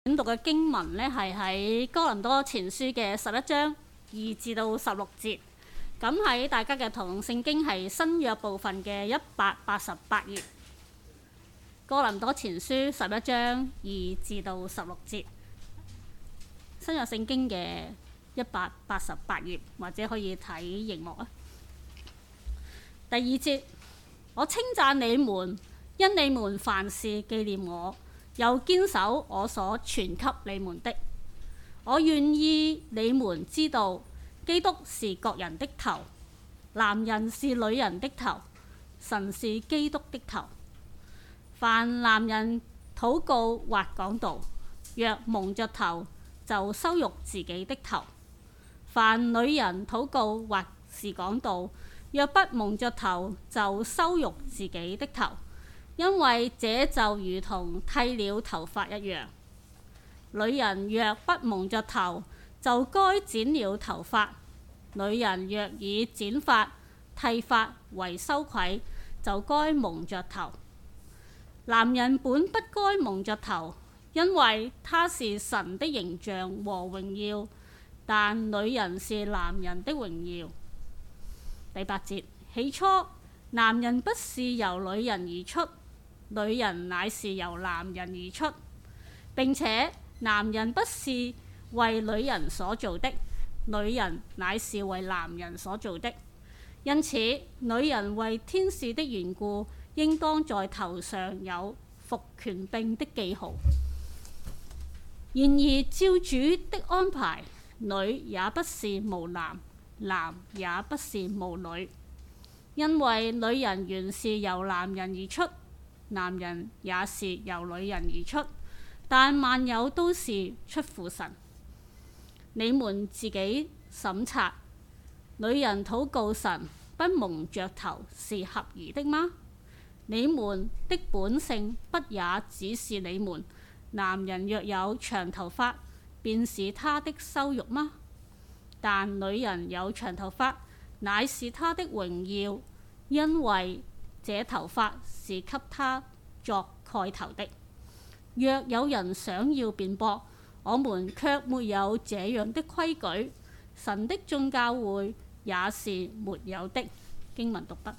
選讀嘅經文呢，係喺哥林多前書嘅11章2至到16節。咁喺大家嘅同用聖經係新約部分嘅188頁。哥林多前書11章2至到16節，新約聖經嘅188頁，或者可以睇熒幕啊。第2節，我稱讚你們，因你們凡事紀念我，又堅守我所傳給你們的。我願意你們知道，基督是各人的頭，男人是女人的頭，神是基督的頭。凡男人禱告或講道，若蒙着頭，就羞辱自己的頭；凡女人禱告或是講道，若不蒙着頭，就羞辱自己的頭。因為這就如同剃了頭髮一樣。女人若不蒙着頭，就該剪了頭髮；女人若以剪髮、剃髮為羞愧，就該蒙着頭。男人本不該蒙着頭，因為他是神的形象和榮耀，但女人是男人的榮耀。第8節，起初男人不是由女人而出，女人乃是由男人而出，並且男人不是為女人所做的，女人乃是為男人所做的。因此，女人為天使的緣故，應當在頭上有服權柄的記號。然而，照主的安排，女也不是無男，男也不是無女，因為女人原是由男人而出，男人也是由女人而出，但萬有都是出乎神。你們自己審察，女人禱告神不蒙着頭是合宜的嗎？你們的本性不也只是你們男人若有長頭髮，便是他的羞辱嗎？但女人有長頭髮，乃是他的榮耀，因為這頭髮是給他作蓋頭的。若有人想要辯駁，我們卻沒有這樣的規矩，神的眾教會也是沒有的。經文讀畢。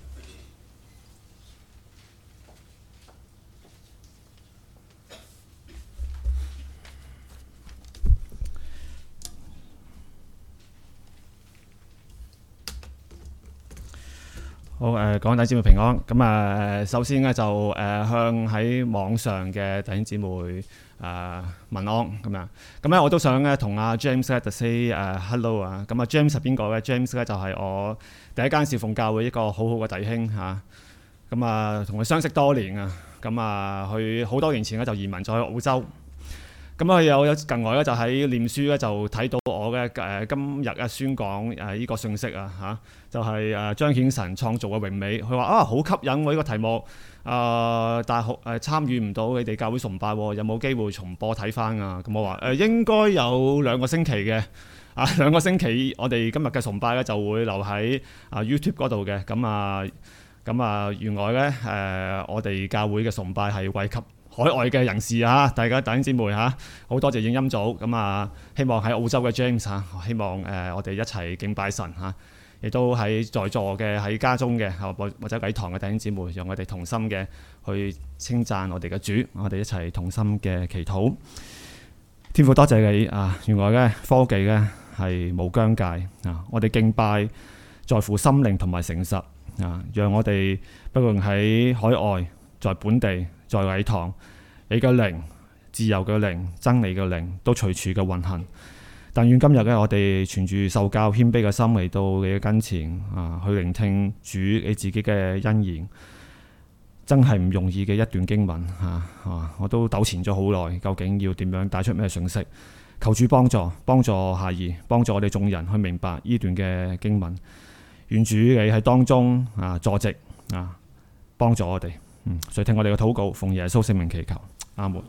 好各位弟兄姊妹平安。咁首先咧就向喺網上嘅弟兄姊妹問安咁樣。咁咧我都想咧同阿 James 咧 say hello 啊。咁James 係邊個咧 ？James 咧就係我第一間侍奉教會一個好好嘅弟兄嚇。咁同佢相識多年啊。咁佢好多年前咧就移民咗去澳洲。咁佢有近來咧就喺念書咧就睇到我嘅今日嘅宣講呢個信息啊嚇，就係彰顯神創造嘅榮美。佢話好吸引喎呢個題目但係參與唔到你哋教會崇拜喎，有冇機會重播睇翻啊？咁我話應該有2個星期嘅2個星期，我哋今日嘅崇拜咧就會留喺YouTube 嗰度嘅。原來咧我哋教會嘅崇拜係惠及海外嘅人士啊，大家弟兄姊妹好多謝影音組。希望喺澳洲嘅 James 希望我哋一齊敬拜神亦都喺在座嘅喺家中嘅或者喺堂嘅弟兄姊妹，讓我哋同心嘅去稱讚我哋嘅主，我哋一齊同心嘅祈禱。天父多謝你原來咧科技咧係冇疆界我哋敬拜在乎心靈同埋誠實讓我哋不論喺海外、在本地、在禮堂，你嘅靈、自由嘅靈、真理嘅靈都隨處嘅運行。但願今日咧，我哋存住受教謙卑嘅心嚟到你嘅跟前去聆聽主你自己嘅恩言，真係唔容易嘅一段經文我都糾纏咗好耐，究竟要點樣帶出咩信息？求主幫助下兒，幫助我哋眾人去明白呢段嘅經文。願主你喺當中坐席幫助我哋。所以聽我哋嘅禱告，奉耶穌聖名祈求，阿門。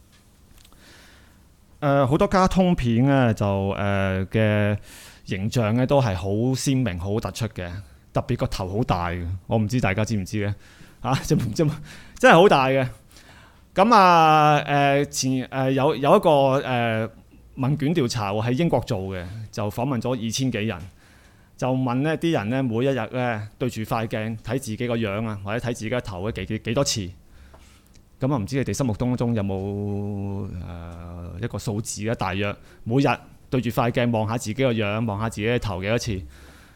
好多卡通片咧就嘅形象咧都係好鮮明、好突出嘅，特別個頭好大嘅，我唔知大家知唔知咧真係好大嘅。 咁啊有一個問卷調查喎，喺英國做嘅，就訪問咗2000幾人，就問呢啲人呢，每一日呢對住塊鏡睇自己個樣啊，或者睇自己個頭嘅幾多次。咁啊唔知你哋心目當中有冇一個數字咧？大約每日對住塊鏡望下自己個樣，望下自己嘅頭幾多次？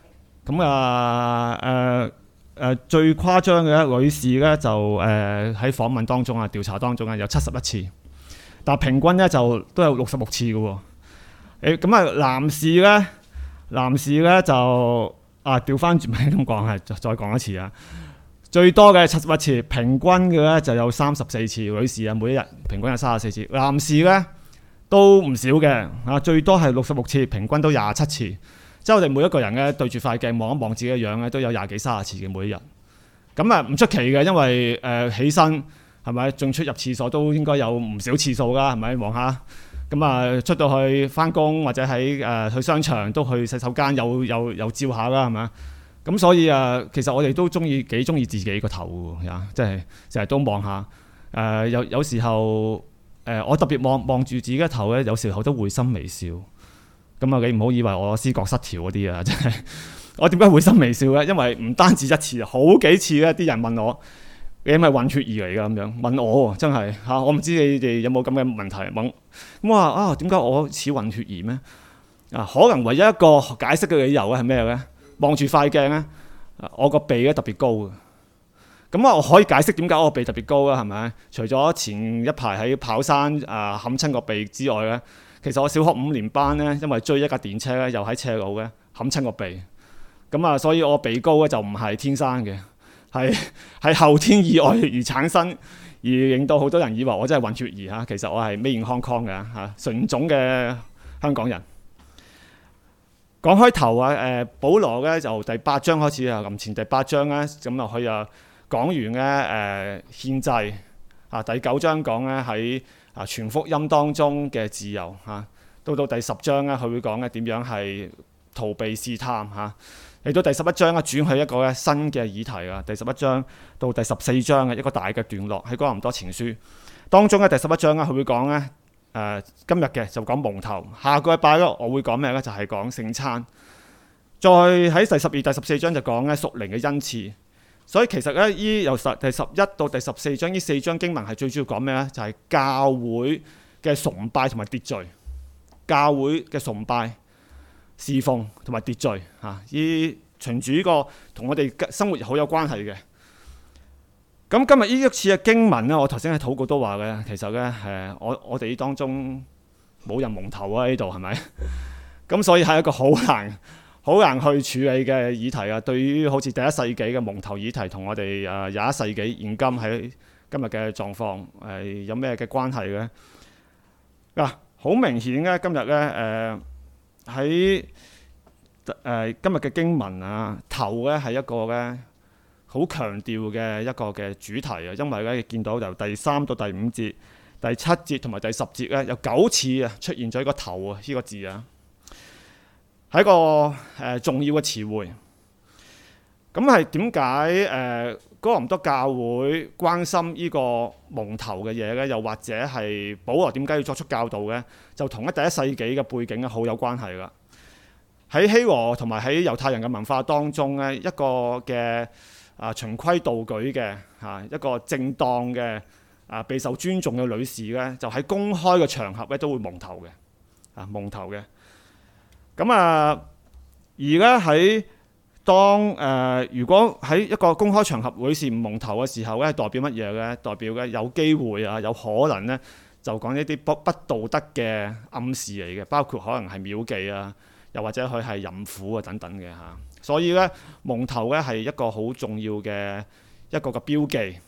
咁最誇張嘅女士咧就喺訪問當中啊，調查當中啊有71次，但係平均咧就都有66次嘅喎。咁男士咧就調翻轉咁講係再講一次啊，最多嘅71次，平均嘅咧就有34次。女士啊，每一日平均有34次，男士咧都唔少嘅最多係66次，平均都27次。即係我哋每一個人咧對住塊鏡望一望自己嘅樣咧，都有20幾30次嘅每一日。咁啊唔出奇嘅，因為起身係咪進出入廁所都應該有唔少次數㗎，係咪望下？咁啊出到去返工或者喺去商場都去洗手間有照下啦，係咪？咁所以其實我哋都幾中意自己個頭㗎，即係成日都望下。有時候我特別望住自己嘅頭咧，有時候都會心微笑。咁啊，你唔好以為我思覺失調嗰啲啊，真係我點解會心微笑咧？因為唔單止一次，好幾次咧，啲人問我你係咪混血兒嚟㗎？咁樣問我真係嚇，我唔知你哋有冇咁嘅問題問。咁我話點解我似混血兒咩？可能唯一一個解釋嘅理由咧係咩咧？望住塊鏡咧，我個鼻咧特別高嘅。咁我可以解釋點解我個鼻特別高啦，係咪？除咗前一排喺跑山冚親個鼻之外咧。其實我小學5年班咧，因為追一架電車咧，又喺斜路嘅冚親個鼻，咁所以我鼻高咧就唔係天生嘅，係後天意外而產生，而令到好多人以為我真係混血兒嚇。其實我係 Made in Hong Kong 嘅嚇，純種嘅香港人。講開頭保羅咧就第8章開始啊，林前第8章咧咁落去講完咧獻祭第9章講咧喺傳福音當中嘅自由到第10章咧，佢會講咧點樣係逃避試探嚟到第11章轉去一個新嘅議題第11章到第14章嘅一個大嘅段落喺哥林多前書當中第11章咧，佢會講咧今日嘅就講蒙頭，下個禮拜咧我會講咩咧？就係講聖餐，再喺第12、第14章就講咧屬靈嘅恩賜。所以其實咧，由第11到第14章呢4章經文係最主要講咩咧？就係教會嘅崇拜同埋秩序，教會嘅崇拜、侍奉同埋秩序依循住呢個同我哋生活好有關係嘅。咁今日呢一次嘅經文咧，我頭先喺禱告都話嘅，其實咧我哋當中冇人蒙頭呢度係咪？咁所以係一個好難去處理嘅議題對於好似第1世紀嘅蒙頭議題，同我哋21世紀現今喺今日嘅狀況有咩嘅關係咧？好明顯咧，今日咧喺今日嘅經文頭咧係一個咧好強調嘅一個嘅主題因為咧見到由第3到第5節、第7節同埋第10節咧有9次出現咗一個頭呢個字係一個重要嘅詞彙。咁係點解哥林多教會關心呢個蒙頭嘅嘢咧？又或者係保羅點解要作出教導咧？就同第1世紀嘅背景好有關係啦。喺希羅同埋喺猶太人嘅文化當中咧，一個嘅循規蹈矩嘅一個正當嘅備受尊重嘅女士咧，就喺公開嘅場合咧都會蒙頭嘅蒙頭嘅。咁而咧喺當如果喺一個公開場合女士唔蒙頭嘅時候咧，代表乜嘢咧？代表咧有機會有可能咧就講一啲不道德嘅暗示嚟嘅，包括可能係廟妓又或者佢係淫婦等等嘅。所以咧蒙頭咧係一個好重要嘅一個嘅標記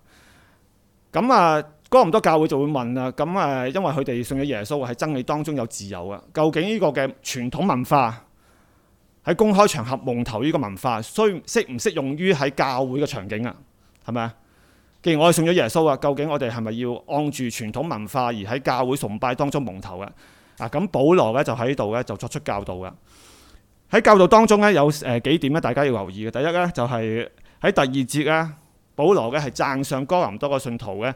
咁哥林多教會就會問咁因為佢哋信咗耶穌喺真理當中有自由究竟呢個嘅傳統文化喺公開場合蒙頭呢個文化適唔適用於喺教會嘅場景係咪？既然我哋信咗耶穌究竟我哋係咪要按住傳統文化而喺教會崇拜當中蒙頭咁保羅咧就喺度咧就作出教導喺教導當中咧有幾點咧大家要留意嘅。第一咧就係喺第2節咧，保羅咧係讚賞哥林多嘅信徒咧，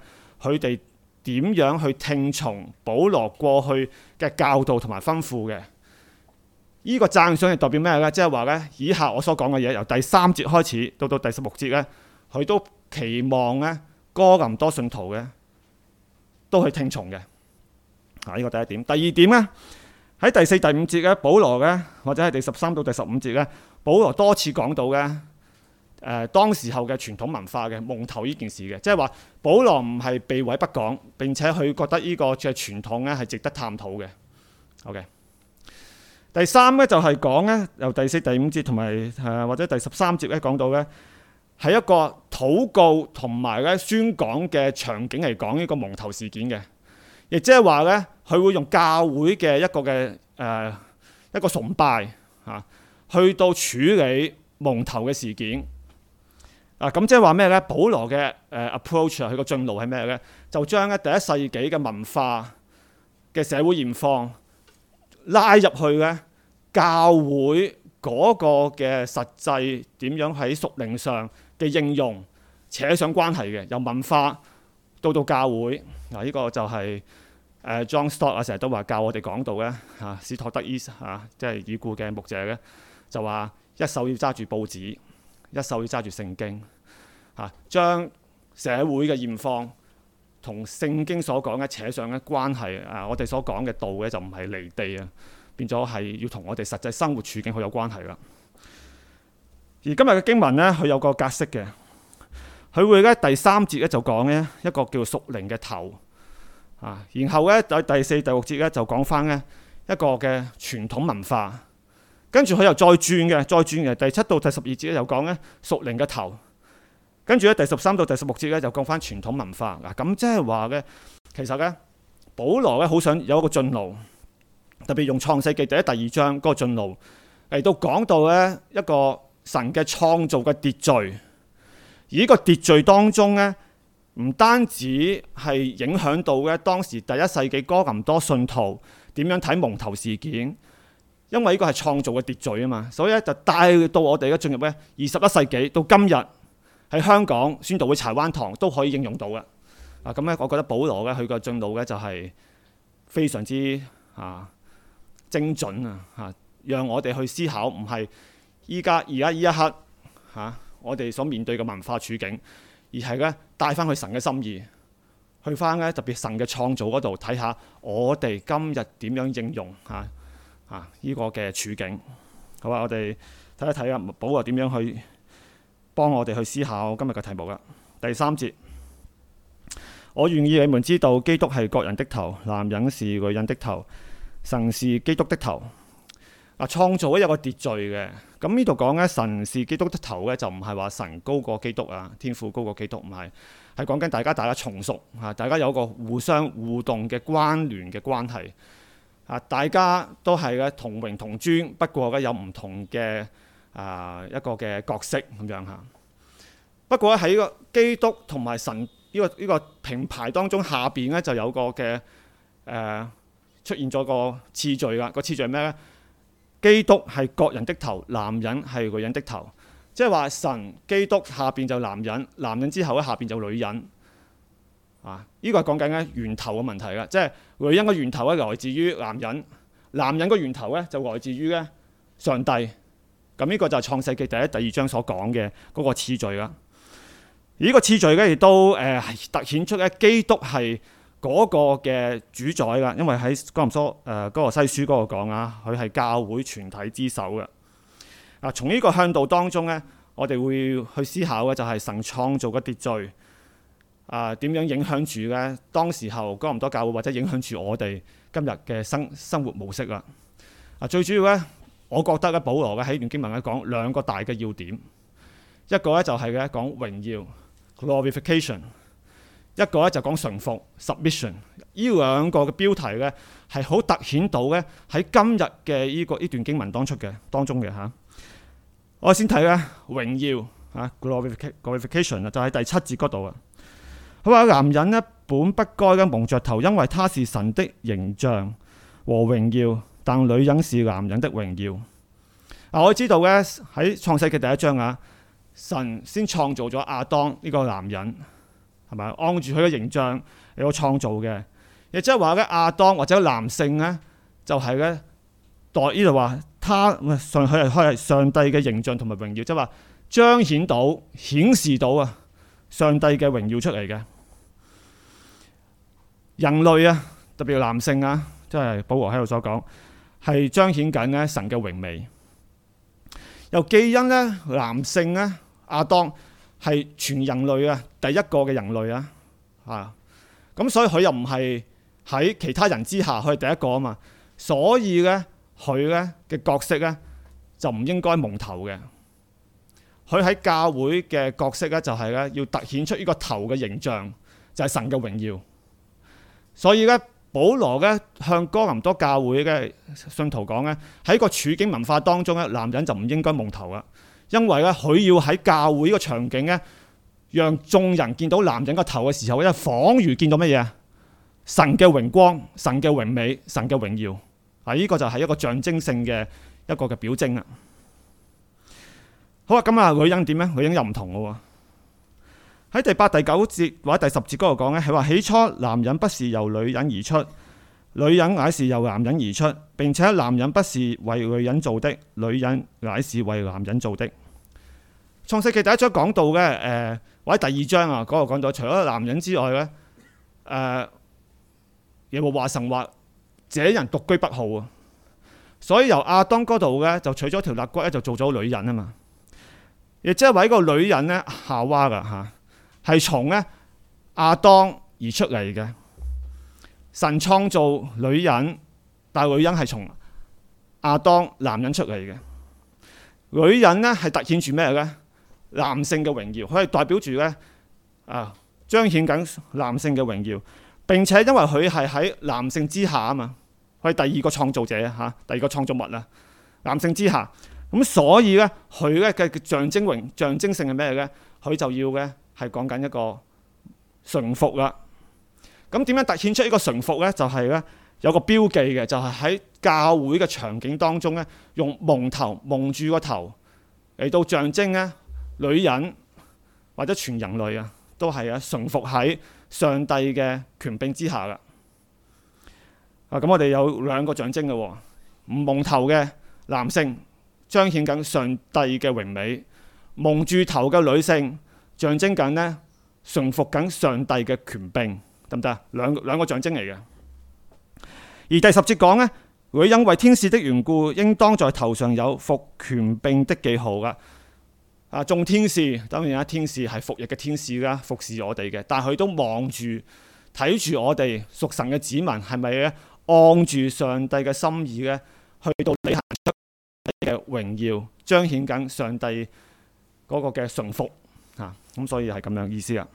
佢哋點樣去聽從保羅過去嘅教導同埋吩咐嘅。呢個讚賞係代表咩咧？即係話咧，以下我所講嘅嘢，由第3節開始到第16節咧，佢都期望咧哥林多信徒嘅都去聽從嘅。呢個第一點。第二點咧，喺第4、第5節咧，保羅咧或者係第13到第15節咧，保羅多次講到嘅當時候嘅傳統文化嘅蒙頭呢件事嘅，即係話保羅唔係避諱不講，並且佢覺得呢個嘅傳統咧係值得探討嘅。OK。第3咧就係講咧，由第4、第5節同埋或者第13節咧講到咧，係一個禱告同埋咧宣講嘅場景嚟講呢個蒙頭事件嘅，亦即係話咧佢會用教會嘅一個嘅一個崇拜去到處理蒙頭嘅事件。咁即係話咩咧？保羅嘅approach 佢個進路係咩咧？就將咧第1世紀嘅文化嘅社會現況拉入去咧教會嗰個嘅實際點樣喺屬靈上嘅應用扯上關係嘅，由文化到教會。呢個就係John Stott 成日都話教我哋講道咧史托德伊即係已故嘅牧者咧，就話一手要揸住報紙，一手要揸住聖經，將社會嘅現況同聖經所講嘅扯上嘅關係。我哋所講嘅道嘅就唔係離地啊，變咗係要同我哋實際生活處境好有關係啦。而今日嘅經文咧，佢有個格式嘅，佢會咧第3節咧就講咧一個叫屬靈嘅頭然後咧第4、第6節咧就講翻咧一個嘅傳統文化，跟住佢又再轉嘅第7到第12節咧又講咧屬靈嘅頭。跟住咧第13到第16節咧就講翻傳統文化。咁即係話咧，其實咧保羅咧好想有一個進路，特別用創世記第1、第2章嗰個進路嚟到講到咧一個神嘅創造嘅秩序。而呢個秩序當中咧，唔單止係影響到咧當時第1世紀哥林多信徒點樣睇蒙頭事件，因為呢個係創造嘅秩序啊嘛，所以咧就帶到我哋咧進入咧21世紀到今日。喺香港宣道會柴灣堂都可以應用到嘅。咁咧，我覺得保羅咧佢個進路咧就係非常之精準讓我哋去思考，唔係而家呢一刻我哋所面對嘅文化處境，而係咧帶翻去神嘅心意，去翻咧特別神嘅創造嗰度睇下我哋今日點樣應用呢個嘅處境。好啊，我哋睇一睇保羅點樣去幫我哋去思考今日嘅題目啦。第3節，我願意你們知道，基督係各人的頭，男人是女人的頭，神是基督的頭。創造咧有個秩序嘅。咁呢度講咧，神是基督的頭咧，就唔係話神高過基督天父高過基督，唔係，係講緊大家從屬大家有個互相互動嘅關聯嘅關係大家都係咧同榮同尊，不過咧有唔同嘅一個嘅角色咁樣嚇。不過喺個基督同埋神呢個平排當中，下邊咧就有個嘅出現咗個次序啦。個次序係咩咧？基督係各人的頭，男人係女人的頭。即係話神基督下邊就男人，男人之後咧下邊就女人。呢個係講緊咧源頭嘅問題啦。即係女人嘅源頭咧來自於男人，男人嘅源頭咧就來自於咧上帝。咁呢個就係創世記第1、第2章所講嘅嗰個次序啦。而呢個次序咧亦都突顯出咧基督係嗰個嘅主宰啦。因為喺哥林多哥羅西書嗰度講佢係教會全體之首嘅。從呢個向度當中咧，我哋會去思考嘅就係神創造嘅秩序點樣影響住咧當時候哥林多教會，或者影響住我哋今日嘅生活模式啦。最主要咧，我覺得咧保羅咧喺呢段經文咧講2個大嘅要點，一個咧就係咧講榮耀 glorification， 一個咧就講順服 submission。呢2個嘅標題咧係好突顯到咧喺今日嘅呢段經文當中嘅嚇。我先睇咧榮耀glorification 就喺第7節嗰度啊。佢話男人咧本不該咧蒙着頭，因為他是神的形象和榮耀，但女人是男人的榮耀。我知道咧喺創世記第1章神先創造咗亞當呢個男人，係係咪？按住佢嘅形象嚟到創造嘅，亦即係話咧亞當或者男性咧就係咧代呢度話佢係上帝嘅形象同埋榮耀，即係話彰顯到顯示到啊上帝嘅榮耀出嚟嘅人類啊，特別係男性啊，即係保羅喺度所講係彰顯緊咧神嘅榮美。又既因咧男性咧亞當係全人類啊第一個嘅人類啊，咁所以佢又唔係喺其他人之下，佢係第一個啊嘛，所以咧佢咧嘅角色咧就唔應該蒙頭嘅。佢喺教會嘅角色咧就係咧要突顯出呢個頭嘅形象，就係神嘅榮耀。所以咧保羅咧向哥林多教會嘅信徒講咧，喺個處境文化當中咧，男人就唔應該蒙頭啦，因為咧佢要喺教會呢個場景咧，讓眾人見到男人個頭嘅時候咧，仿如見到乜嘢？神嘅榮光、神嘅榮美、神嘅榮耀。呢個就係一個象徵性嘅一個嘅表徵啦。好啊，咁啊，女人點咧？女人又唔同嘅喎。喺第8、第9節或者第10節嗰度講咧，係話起初男人不是由女人而出，女人乃是由男人而出，並且男人不是為女人做的，女人乃是為男人做的。創世記第1章講到嘅或者第2章啊嗰度講到，除咗男人之外咧，耶和華神話這人獨居不好啊，所以由亞當嗰度咧就取咗條肋骨咧，就做咗女人啊嘛。亦即係話呢個女人咧夏娃噶嚇，係從咧亞當而出嚟嘅。神創造女人，但係女人係從亞當男人出嚟嘅。女人咧係突顯住咩咧？男性嘅榮耀，佢係代表住咧彰顯緊男性嘅榮耀。並且因為佢係喺男性之下啊嘛，佢係第二個創造者嚇，第二個創造物啦，男性之下。咁所以咧，佢咧嘅象徵性係咩咧？佢就要嘅係講緊一個順服啦。咁點樣突顯出呢個順服咧？就係咧有個標記嘅，就係喺教會嘅場景當中咧，用蒙住個頭嚟到象徵咧，女人或者全人類啊，都係順服喺上帝嘅權柄之下噶。咁我哋有兩個象徵嘅喎，唔蒙頭嘅男性，彰顯緊上帝嘅榮美；蒙住頭嘅女性，象徵緊咧順服緊上帝嘅權柄，得唔得？兩個象徵嚟嘅。而第10節講咧，女人為天使的緣故，應當在頭上有服權柄的記號噶。眾天使當然天使係服役嘅天使啦，服侍我哋嘅，但係佢都望住睇住我哋屬神嘅子民係咪咧按住上帝嘅心意咧，去到履行出嘅榮耀，彰顯緊上帝嗰個嘅順服咁所以係咁樣意思啊。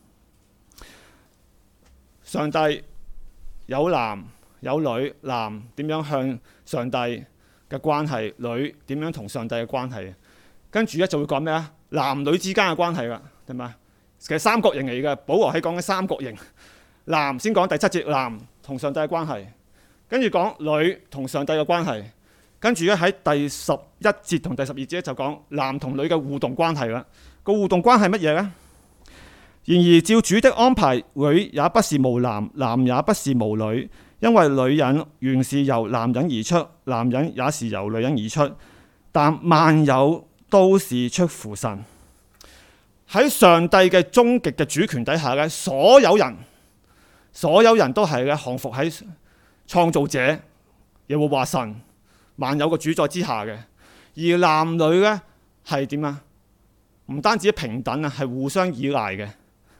上帝有男有女，男點樣向上帝嘅關係，女點樣同上帝嘅關係，跟住咧就會講咩啊？男女之間嘅關係啦，係咪？其實三角形嚟嘅，保羅喺講緊三角形。男先講第7節，男同上帝嘅關係，跟住講女同上帝嘅關係，跟住咧喺第11節同第12節就講男同女嘅互動關係啦。個互動關係乜嘢呢？然而照主的安排，女也不是無男，男也不是無女，因為女人原是由男人而出，男人也是由女人而出，但萬有都是出乎神。喺上帝嘅終極嘅主權底下咧，所有人都係咧降服喺創造者耶和華神萬有嘅主宰之下嘅。而男女咧係點啊？唔單止平等啊，係互相依賴嘅，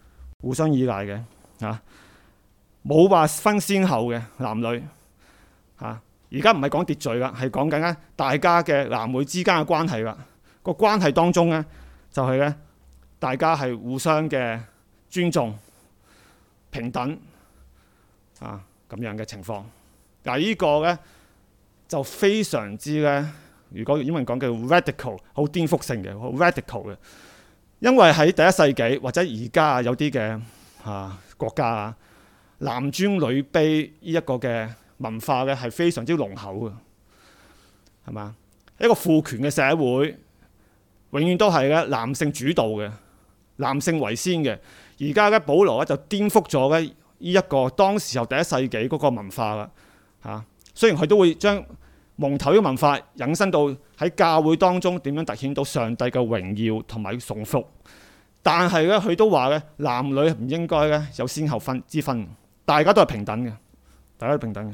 冇話分先後嘅男女而家唔係講秩序啦，係講緊咧大家嘅男女之間嘅關係啦。個關係當中咧就係咧大家係互相嘅尊重、平等咁樣嘅情況。嗱，呢個咧就非常之咧，如果英文講叫 radical， 好顛覆性嘅，好 radical 嘅。因為喺第一世紀或者而家有啲嘅國家男尊女卑呢一個嘅文化咧係非常之濃厚嘅，係嘛？一個父權嘅社會永遠都係咧男性主導嘅，男性為先嘅。 而家咧，保羅咧就顛覆咗咧呢一個當時候第一世紀嗰個文化啦嚇。雖然佢都會將蒙頭嘅文化引申到喺教會當中點樣突顯到上帝嘅榮耀同埋崇服，但係咧佢都話咧男女唔應該咧有先後之分，大家都係平等嘅，大家都平等嘅。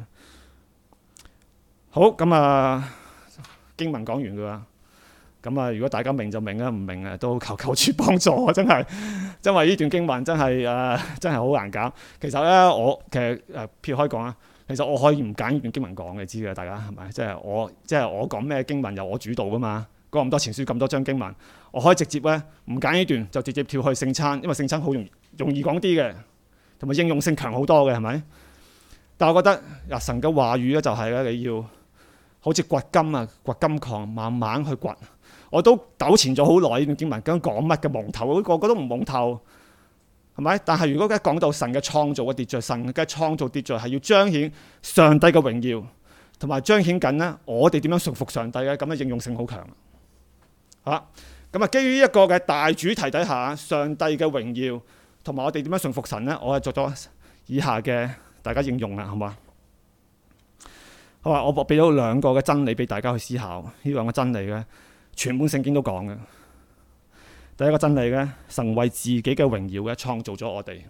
好，咁啊經文講完㗎啦。咁啊，如果大家明就明啦，唔明啊都求主幫助啊！真係，因為呢段經文真係真係好難搞。其實咧，我撇開講啊，其實我可以唔揀呢段經文講嘅，知嘅大家係咪？即係我講咩經文由我主導噶嘛。講咁多前書咁多章經文，我可以直接咧唔揀呢段，就直接跳去聖餐，因為聖餐好容易講啲嘅，同埋應用性強好多嘅，係咪？但係我覺得神嘅話語咧就係咧，你要好似掘金啊，掘金礦，慢慢去掘。我都糾纏咗好耐呢段經文，究竟講乜嘅蒙頭？個個都唔蒙頭，係咪？但係如果一講到神嘅創造嘅秩序，神嘅創造秩序係要彰顯上帝嘅榮耀，同埋彰顯緊咧我哋點樣順服上帝嘅，咁嘅應用性好強。好，咁啊，基於一個嘅大主題底下，上帝嘅榮耀同埋我哋點樣順服神咧，我係作咗以下嘅大家應用啦，好嘛？好啊，我俾咗兩個嘅真理俾大家去思考，呢兩個真理咧。全本聖經都講嘅。第一個真理咧，神為自己嘅榮耀咧創造咗我哋。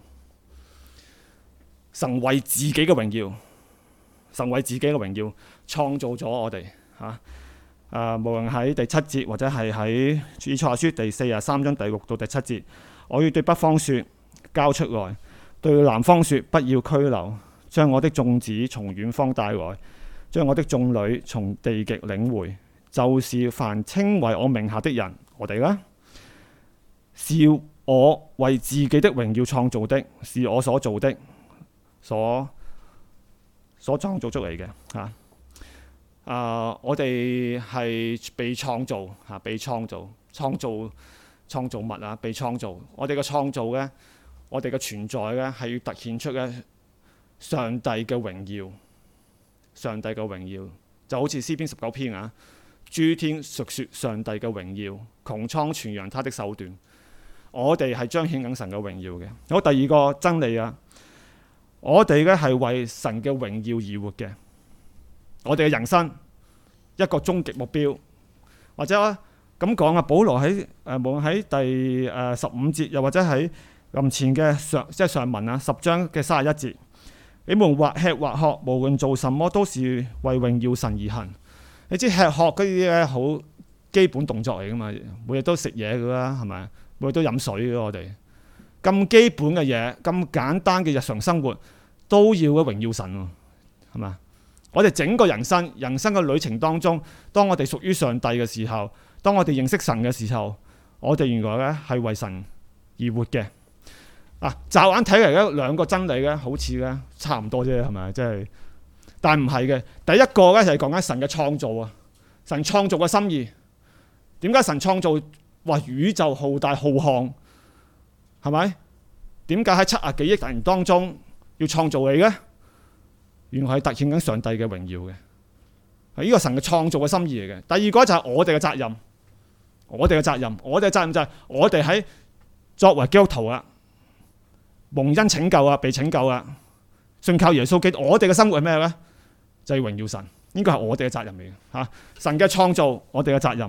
神為自己嘅榮耀，神為自己嘅榮耀創造咗我哋嚇。無論喺第7節或者係喺以賽亞書第43章第6到第7節，我要對北方說交出來，對南方說不要拘留，將我的眾子從遠方帶來，將我的眾女從地極領回。就是凡稱為我名下的人，我哋啦，是我為自己的榮耀創造的，是我所做的，所創造出嚟嘅嚇。我哋係被創造嚇，被創造物啊，被創造。我哋嘅創造咧，我哋嘅存在咧，係要突顯出咧上帝嘅榮耀，上帝嘅榮耀就好似詩篇19篇啊。諸天述說上帝嘅榮耀，穹蒼傳揚他的手段。我哋係彰顯緊神嘅榮耀嘅。好，第二個真理啊，我哋咧係為神嘅榮耀而活嘅。我哋嘅人生一個終極目標，或者咁講啊，保羅喺無論喺第15節，又或者喺臨前嘅上文啊10章嘅31節，你們或吃或喝，無論做什麼，都是為榮耀神而行。你知吃喝嗰啲咧好基本動作嚟噶嘛？每日都食嘢噶啦，係咪？每日都飲水嘅，我哋咁基本嘅嘢，咁簡單嘅日常生活都要嘅榮耀神喎，係嘛？我哋整個人生嘅旅程當中，當我哋屬於上帝嘅時候，當我哋認識神嘅時候，我哋原來咧係為神而活嘅。驟眼睇嚟咧，兩個真理咧好似咧差唔多啫，係咪？即係。但唔係嘅，第一個咧就係講緊神嘅創造啊，神創造嘅心意。點解神創造話宇宙浩大浩瀚？係咪？點解喺70幾億人當中要創造你嘅？原來係凸顯緊上帝嘅榮耀嘅，係呢個神嘅創造嘅心意嚟嘅。第二個就係我哋嘅責任，我哋嘅責任就係我哋喺作為基督徒啊，蒙恩拯救啊，被拯救啊，信靠耶穌基督，我哋嘅生活係咩咧？就係榮耀神，應該係我哋嘅責任嚟嘅嚇。神嘅創造，我哋嘅責任。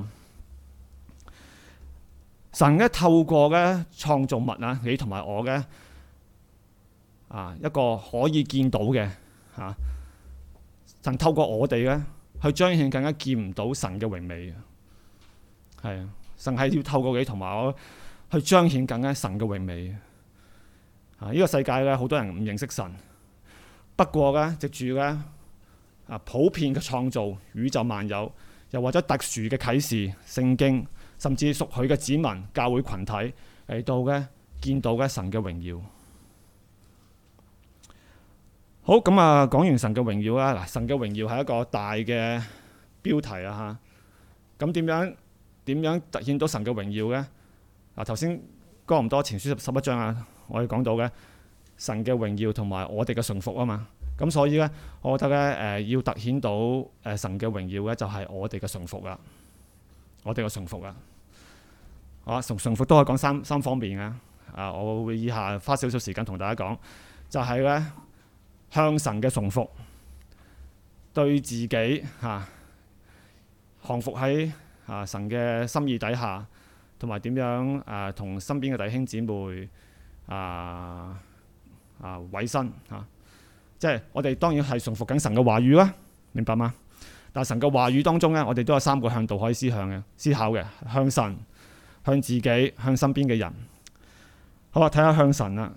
神咧透過咧創造物啊，你同埋我嘅一個可以見到嘅嚇。神透過我哋咧去彰顯更加見唔到神嘅榮美嘅，係啊！神係要透過你同埋我去彰顯更加神嘅榮美嘅。呢個世界咧好多人唔認識神，不過咧藉住咧普遍嘅創造宇宙萬有，又或者特殊嘅啟示聖經，甚至屬佢嘅子民教會群體嚟到嘅見到嘅神嘅榮耀。好，咁講完神嘅榮耀啦。嗱，神嘅榮耀係一個大嘅標題啊嚇。咁點樣凸顯到神嘅榮耀咧？頭先哥林多前書11章啊，我哋講到嘅神嘅榮耀同埋我哋嘅順服啊嘛。咁所以咧，我覺得咧要凸顯到神嘅榮耀咧，就係我哋嘅順服啦。我哋嘅順服啦，順服都可以講三方面嘅。 我會以下花少少時間同大家講，就係咧向神嘅崇服，對自己降服喺神嘅心意底下，同埋點樣同身邊嘅弟兄姊妹委身即係我哋當然係崇服緊神嘅話語啦，明白嗎？但係神嘅話語當中咧，我哋都有3個向度可以思考嘅，向神、向自己、向身邊嘅人。好啦，睇下向神啦。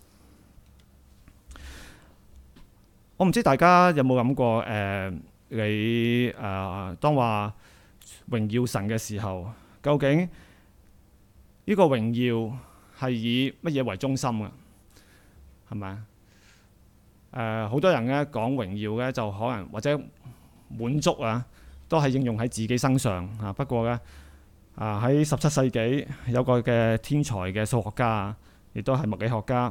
我唔知大家有冇諗過你當話榮耀神嘅時候，究竟呢個榮耀係以乜嘢為中心嘅？係咪好多人咧講榮耀咧，就可能或者滿足都係應用喺自己身上不過咧喺17世紀有個嘅天才嘅數學家，亦都係物理學家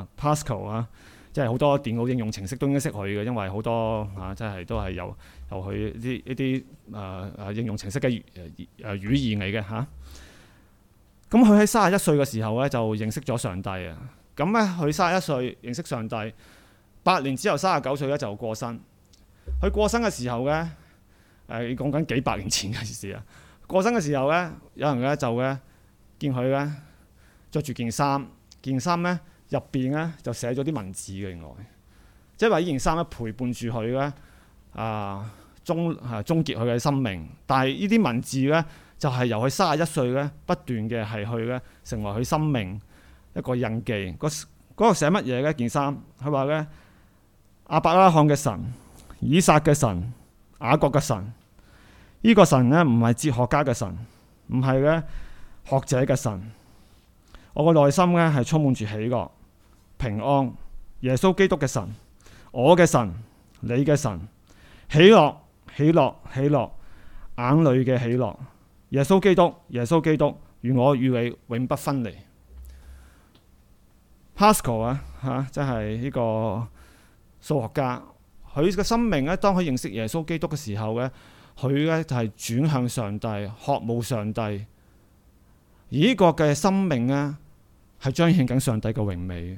Pascal 即係好多電腦應用程式都應該識佢嘅，因為好多即係都係由佢一啲應用程式嘅語言嚟嘅嚇。咁佢喺31歲嘅時候咧就認識咗上帝啊。咁咧佢31歲認識上帝，8年之後39歲咧就過身。佢過身嘅時候咧，講緊幾百年前嘅事啊。過身嘅時候咧，有人咧就咧見佢咧着住件衫咧入邊咧就寫咗啲文字嘅，原來即係話呢件衫咧陪伴住佢咧終結佢嘅生命。但係呢啲文字咧就係由佢31歲咧不斷嘅係去咧成為佢生命一個印記。嗰個寫乜嘢咧？件衫佢話咧亞伯拉罕嘅神、以撒嘅神、雅各嘅神。呢個神咧唔係哲學家嘅神，唔係咧學者嘅神。我個內心咧係充滿住喜樂、平安。耶穌基督嘅神，我嘅神，你嘅神，喜樂、喜樂、喜樂，眼淚嘅喜樂。耶穌基督，耶穌基督，願我與你永不分離。Pascal 即係呢個數學家，佢嘅生命咧，當佢認識耶穌基督嘅時候咧，佢咧就係轉向上帝，渴慕上帝。而呢個嘅生命咧，係彰顯緊上帝嘅榮美。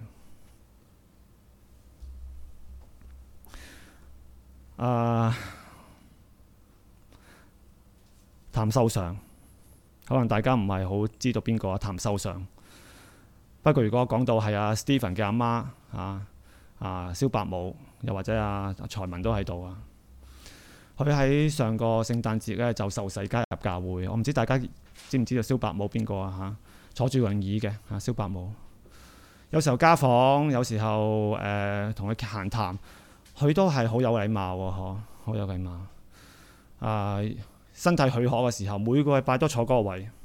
譚秀常，可能大家唔係好知道邊個譚秀常。不過如果講到係Stephen 嘅阿媽蕭伯母，又或者財文都喺度啊。佢喺上個聖誕節咧就受洗加入教會。我唔知大家知唔知道蕭伯母邊個坐住輪椅嘅蕭伯母。有時候家訪，有時候同佢閒談，佢都係好有禮貌喎，好有禮貌。身體許可嘅時候，每個禮拜都坐嗰個位。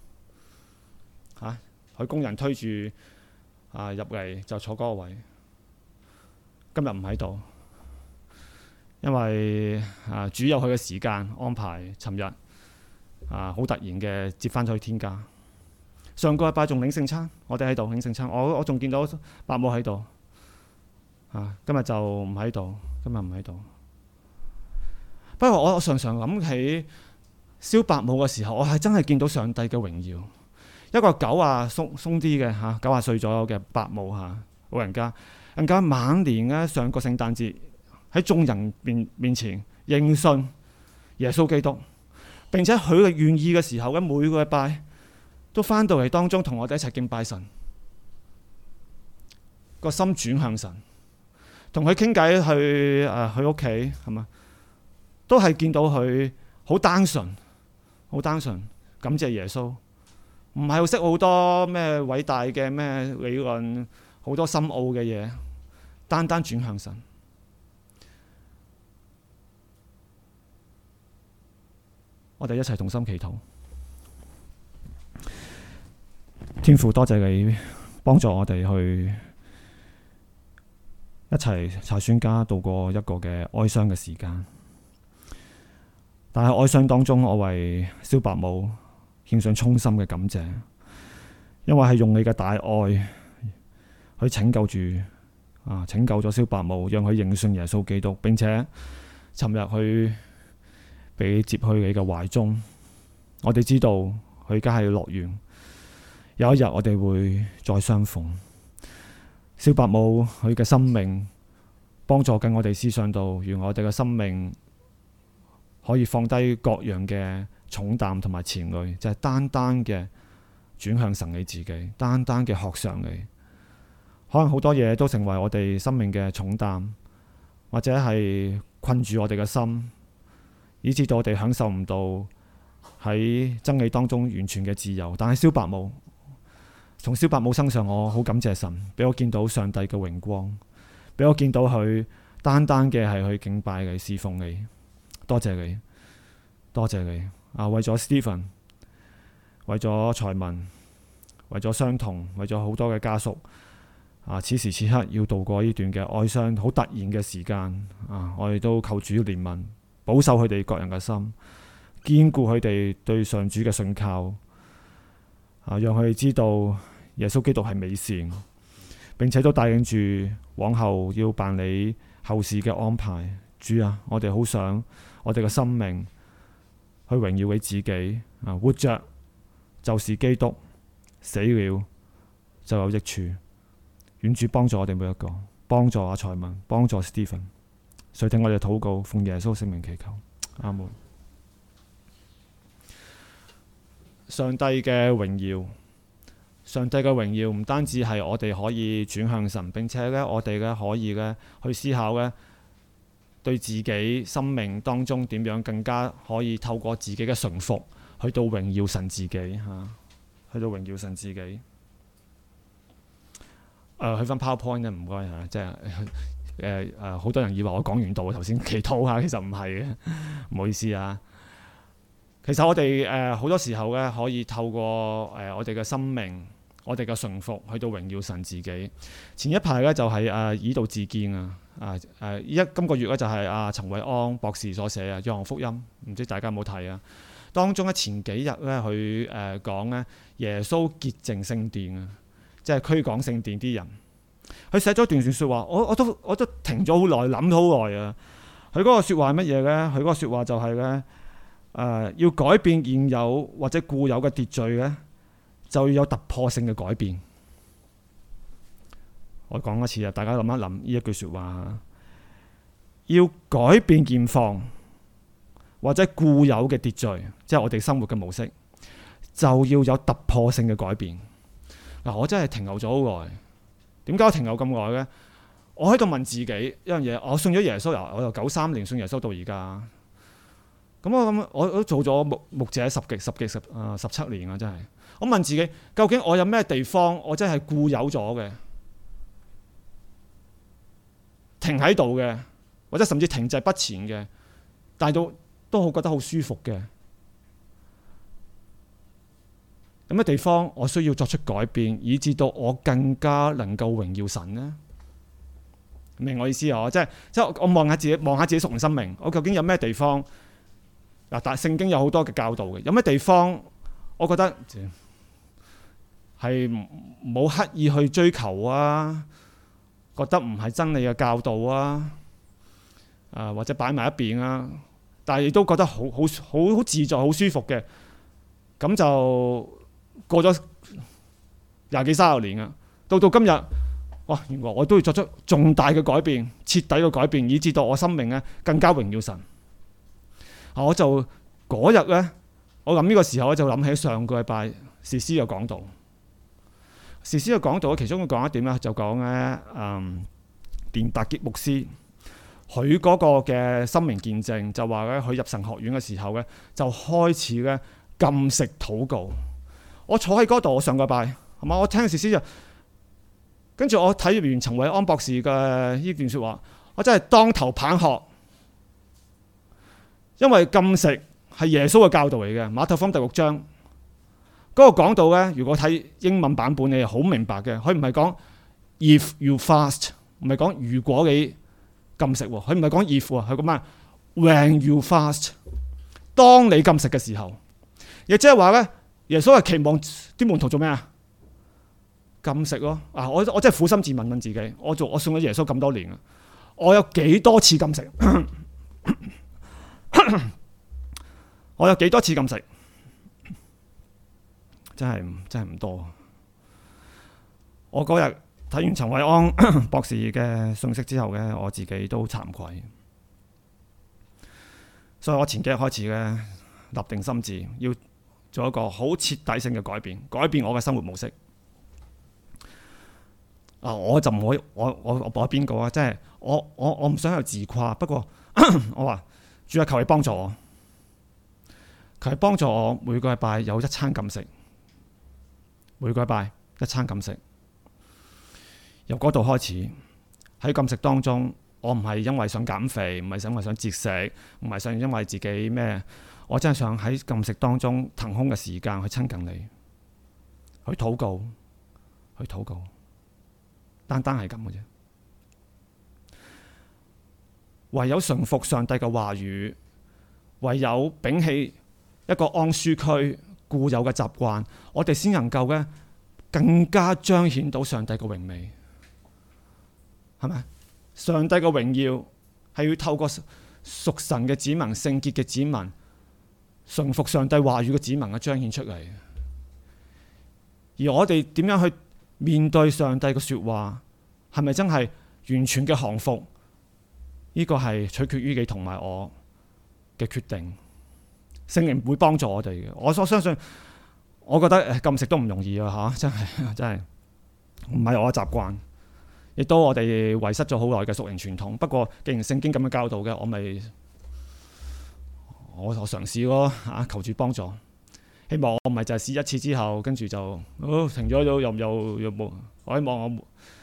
佢工人推住入嚟就坐嗰個位。今日唔喺度，因為主有佢嘅時間安排。尋日好突然嘅接翻咗去天家。上個禮拜仲領聖餐，我哋喺度領聖餐。我仲見到伯母喺度。今日就唔喺度，不過我常常諗起蕭伯母嘅時候，我係真係見到上帝嘅榮耀。一個90鬆啲嘅90歲左右嘅伯母老人家，更加晚年咧上個聖誕節喺眾人面前認信耶穌基督，並且佢嘅願意嘅時候咧，每個禮拜都翻到嚟當中同我哋一齊敬拜神，個心轉向神，同佢傾偈去屋企係嘛，都係見到佢好單純，感謝耶穌，唔係好識好多咩偉大嘅咩理論，好多深奧嘅嘢，單轉向神。我哋一齊同心祈禱。天父，多謝你幫助我哋去一齊查宣家度過一個嘅哀傷嘅時間。但係哀傷當中，我為蕭伯母獻上衷心嘅感謝，因為係用你嘅大愛去拯救咗蕭伯母，讓佢認信耶穌基督，並且尋日去被接去你嘅懷中。我哋知道佢而家喺樂園， 有一日我哋會再相逢。蕭伯母佢嘅生命幫助緊我哋思想到，原來我哋嘅生命可以放低各樣嘅重擔同埋纏累，就係單單嘅轉向神你自己，單單嘅學上你。可能好多嘢都成為我哋生命嘅重擔，或者係困住我哋嘅心，以致到我哋享受唔到喺真理當中完全嘅自由。但係蕭伯母，從蕭伯母身上，我好感謝神，俾我見到上帝嘅榮光，俾我見到佢單單嘅係去敬拜你、侍奉你。多謝你，多謝你啊！為咗 Stephen， 為咗財民，為咗傷痛，為咗好多嘅家屬啊！此時此刻要度過呢段嘅哀傷，好突然嘅時間啊！我哋都求主憐憫，保守佢哋各人嘅心，堅固佢哋對上主嘅信靠啊！讓佢哋知道耶穌基督係美善，並且都帶領住往後要辦理後事嘅安排。主啊，我哋好想我哋嘅生命去榮耀你自己啊！活着就是基督，死了就有益處。願主幫助我哋每一個，幫助阿財民，幫助 Stephen。垂聽我哋禱告，奉耶穌聖名祈求，阿門。上帝嘅榮耀，上帝嘅榮耀唔單止係我哋可以轉向神，並且咧我哋咧可以咧去思考咧對自己生命當中點樣更加可以透過自己嘅順服去到榮耀神自己嚇，去到榮耀神自己。去翻 PowerPoint 咧，唔該嚇，即係好多人以為我講完道頭先祈禱下，其實唔係嘅，唔好意思啊。其實我哋好多時候咧，可以透過我哋嘅生命、我哋嘅順服，去到榮耀神自己。前一排咧就係以道自見啊，今個月咧就係陳偉安博士所寫啊《約翰福音》，唔知大家有冇睇啊？當中咧前幾日咧佢講咧耶穌潔淨聖殿啊，即係驅趕聖殿啲人。佢寫咗段説話，我都停咗好耐，諗咗好耐啊。佢嗰個説話係乜嘢咧？佢嗰個説話就係咧。要改變現有或者固有嘅秩序咧，就要有突破性嘅改變。我講一次啊，大家諗一諗呢一句説話。要改變現況或者固有嘅秩序，即係我哋生活嘅模式，就要有突破性嘅改變。嗱，我真係停留咗好耐。點解我停留咁耐咧？我喺度問自己一樣嘢。我信咗耶穌我由93年信耶穌到而家。咁我都做咗牧者17年啊！真係，我問自己，究竟我有咩地方我真係固有咗嘅，停喺度嘅，或者甚至停滯不前嘅，但係都好覺得好舒服嘅，有咩地方我需要作出改變，以致到我更加能夠榮耀神呢？明我意思啊？即係我望下自己屬靈生命，我究竟有咩地方？但係聖經有好多嘅教導嘅，有咩地方我覺得係冇刻意去追求啊，覺得唔係真理嘅教導啊，或者擺埋一邊啊，但係亦都覺得好自在、好舒服嘅，咁就過咗20幾30年啊，到今日，哇！原來我都要作出重大嘅改變、徹底嘅改變，以致到我生命咧更加榮耀神。我就嗰日咧，我諗呢個時候我就諗起上個禮拜士師嘅講道。士師嘅講道其中講一點咧，就講咧連達傑牧師佢嗰個嘅生命見證，就話咧佢入神學院嘅時候咧，就開始咧禁食禱告。我坐喺嗰度，我上個禮拜係嘛，我聽士師就跟住我睇完陳偉安博士嘅呢段説話，我真係當頭棒喝。因為禁食係耶穌嘅教導嚟嘅，馬太福音第6章嗰個講道咧，如果睇英文版本你係好明白嘅。佢唔係講 if you fast， 唔係講如果你禁食喎，佢唔係講 if 喎，係咁啊 when you fast， 當你禁食嘅時候，亦即係話咧，耶穌係期望啲門徒做咩啊？禁食咯。我真係苦心自問自己，我信咗耶穌咁多年啊，我有幾多次禁食？我有幾多次禁食？真係唔多。 我嗰日睇完陳韋安博士嘅信息之後咧，我自己都慚愧，所以我前幾日開始咧立定心志，要做一個好徹底性嘅改變我嘅生活模式。我就唔可以，我邊個啊？即係我唔想有自誇，不過我話主啊，求你幫助我，求你幫助我每個禮拜有一餐禁食，每個禮拜一餐禁食。由嗰度開始，喺禁食當中，我唔係因為想減肥，唔係因為想節食，唔係想因為自己咩，我真係想喺禁食當中騰空嘅時間去親近你，去禱告，單係咁嘅啫。唯有順服上帝嘅話語，唯有摒棄一個安舒區固有嘅習慣，我哋先能夠咧更加彰顯到上帝嘅榮美。係咪？上帝嘅榮耀係要透過屬神嘅子民、聖潔嘅子民、順服上帝話語嘅子民嘅彰顯出嚟。而我哋點樣去面對上帝嘅說話，係咪真係完全嘅降服？呢個係取決於你同埋我嘅決定。聖靈會幫助我哋嘅。我所相信，我覺得禁食都唔容易啊！真係唔係我嘅習慣。亦都我哋遺失咗好耐嘅屬靈傳統。不過，既然聖經咁樣教導嘅，我嘗試咯嚇，求主幫助。希望我唔係就係試一次之後，跟住就停咗又冇。我希望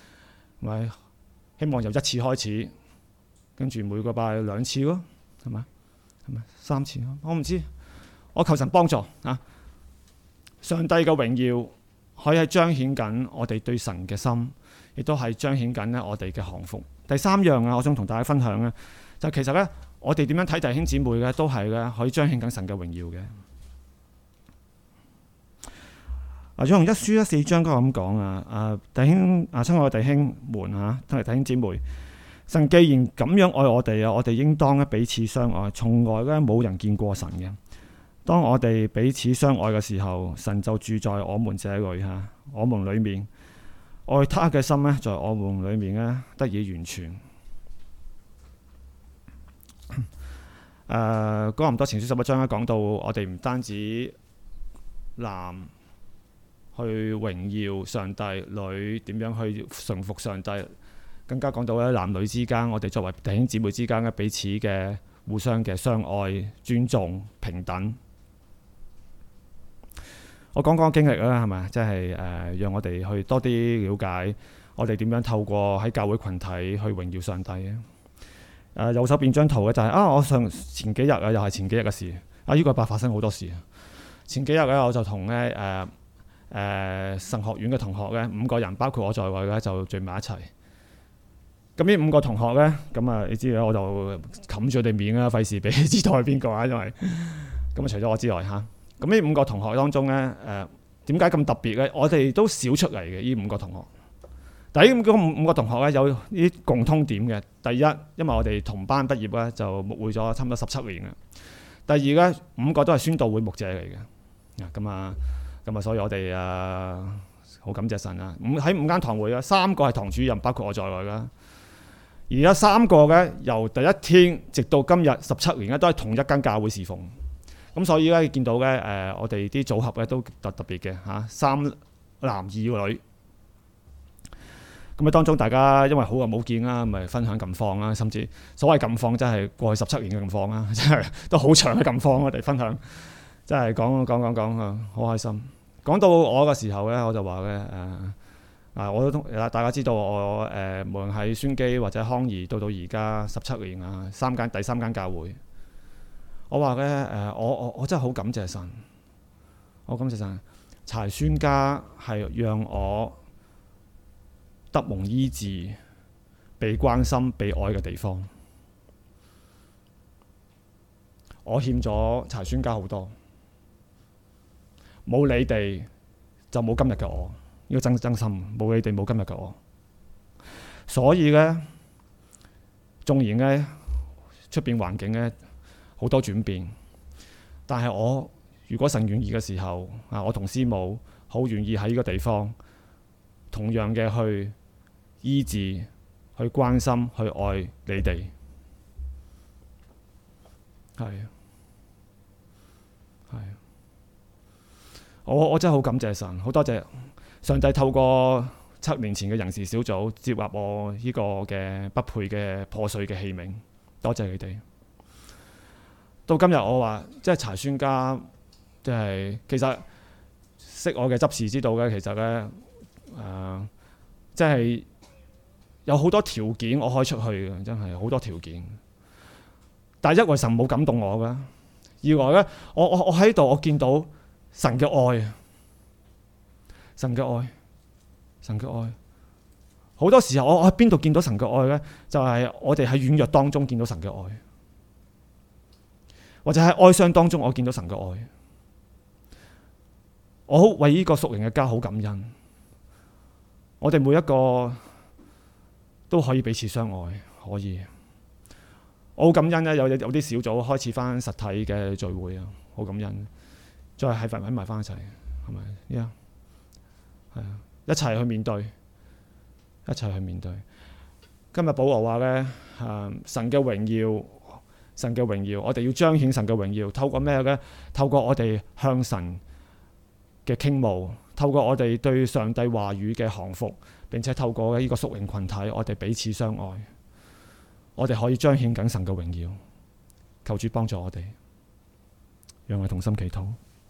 希望由一次開始，跟住每個禮拜2次咯，係咪3次咯？我唔知。我求神幫助啊！上帝嘅榮耀可以係彰顯緊我哋對神嘅心。亦都係彰顯緊我哋嘅降服。第三樣我想同大家分享咧，就其實咧，我哋點樣睇弟兄姊妹咧，都係咧可以彰顯緊神嘅榮耀嘅。約翰1書4章嗰個咁講弟兄親愛嘅弟兄們同埋弟兄姊妹，神既然咁樣愛我哋我哋應當咧彼此相愛。從來咧冇人見過神嘅。當我哋彼此相愛嘅時候，神就住在我們這裏我們裏面。愛他嘅心咧，在我們裏面咧得以完全。哥林多前書11章咧講到，我哋唔單止男去榮耀上帝，女點樣去順服上帝，更加講到咧男女之間，我哋作為弟兄姊妹之間嘅彼此嘅互相嘅相愛、尊重、平等。我講講經歷啦，係咪？即係讓我哋去多啲了解我哋點樣透過喺教會群體去榮耀上帝嘅。右手邊張圖嘅就係我前幾日又係前幾日嘅事。呢個禮拜發生好多事。前幾日咧，我就同咧神學院嘅同學咧5個人，包括我在內咧，就聚埋一齊。咁呢5個同學咧，咁你知啦，我就冚住佢哋面啦，費事俾你知道係邊個啊？因為咁除咗我之外咁呢5個同學當中咧，點解咁特別咧？我哋都少出嚟嘅呢5個同學。但係呢5個同學咧有啲共通點嘅。第一，因為我哋同班畢業咧就牧會咗差唔多17年啦。第二咧，5個都係宣道會牧者嚟嘅。咁啊，所以我哋好感謝神啊！喺5間堂會啊，3個係堂主任，包括我在內啦。而家3個咧，由第一天直到今日17年咧，都係同一間教會侍奉。咁所以咧，見到咧我哋啲組合咧都特別嘅3男2女。咁當中大家因為好耐冇見啦，咪分享近況啦，甚至所謂近況真係過去17年嘅近況啦，真係都好長嘅近況，我哋分享真係講好開心。講到我嘅時候咧，我就話咧我都大家知道我無論喺宣基或者康怡到而家17年第三間教會。我話咧我真係好感謝神，我感謝神，柴宣家係讓我得蒙醫治、被關心、被愛嘅地方。我欠咗柴宣家好多，冇你哋就冇今日嘅我，呢個真心，冇你哋冇今日嘅我。所以咧，縱然咧出邊環境咧好多轉變，但係我如果神願意嘅時候我同師母好願意喺呢個地方同樣嘅去醫治、去關心、去愛你哋。我真係好感謝神，好多謝上帝透過7年前嘅人事小組接納我呢個嘅不配嘅破碎嘅器皿，多謝你哋。到今日我話即係柴宣家，即係其實識我嘅執事知道嘅，其實咧即係有好多條件我可以出去嘅，真係好多條件。但係因為神冇感動我㗎，二來咧我喺度我見到神嘅愛，神嘅愛，神嘅愛。好多時候我喺邊度見到神嘅愛咧？就係我哋喺軟弱當中見到神嘅愛，或者喺哀傷當中我見到神嘅愛。我好為呢個屬靈嘅家好感恩。我哋每一個都可以彼此相愛，可以。我好感恩咧，有啲小組開始翻實體嘅聚會啊，好感恩。再喺埋翻一齊，係咪？係啊，一齊去面對，一齊去面對。今日保羅話咧，神嘅榮耀，神嘅榮耀，我哋要彰顯神嘅榮耀。透過咩咧？透過我哋向神嘅傾慕，透過我哋對上帝話語嘅降服，並且透過呢個屬靈群體，我哋彼此相愛，我哋可以彰顯緊神嘅榮耀。求主幫助我哋，讓我哋同心祈禱。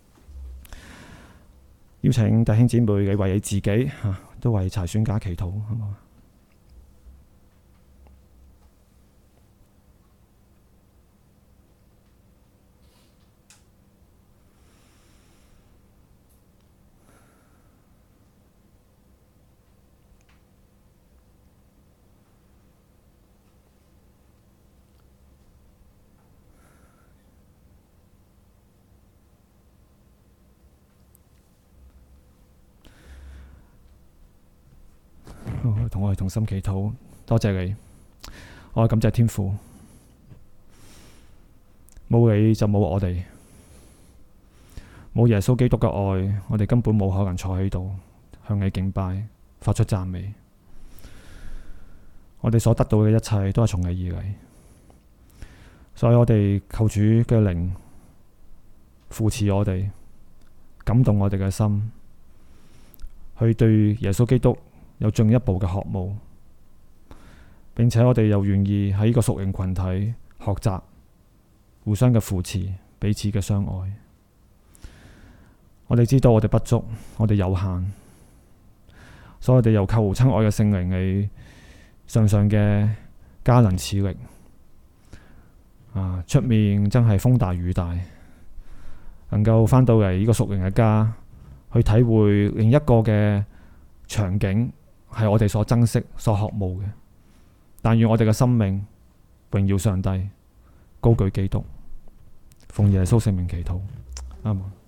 邀請弟兄姊妹，你為你自己都為柴宣家祈禱，好唔好？同我哋同心祈禱，多謝你，我哋感謝天父，冇你就冇我哋，冇耶穌基督嘅愛，我哋根本冇可能坐喺度向你敬拜，發出讚美。我哋所得到嘅一切都係從你而嚟，所以我哋求主嘅靈扶持我哋，感動我哋嘅心，去對耶穌基督有進一步嘅渴慕，並且我哋又願意喺呢個屬靈群體學習，互相嘅扶持，彼此嘅相愛。我哋知道我哋不足，我哋有限，所以我哋又求親愛嘅聖靈你上上嘅加能賜力。出面真係風大雨大，能夠翻到嚟呢個屬靈嘅家，去體會另一個嘅場景，係我哋所珍惜、所渴慕嘅。但願我哋嘅生命榮耀上帝，高舉基督，奉耶穌聖名祈禱，阿門。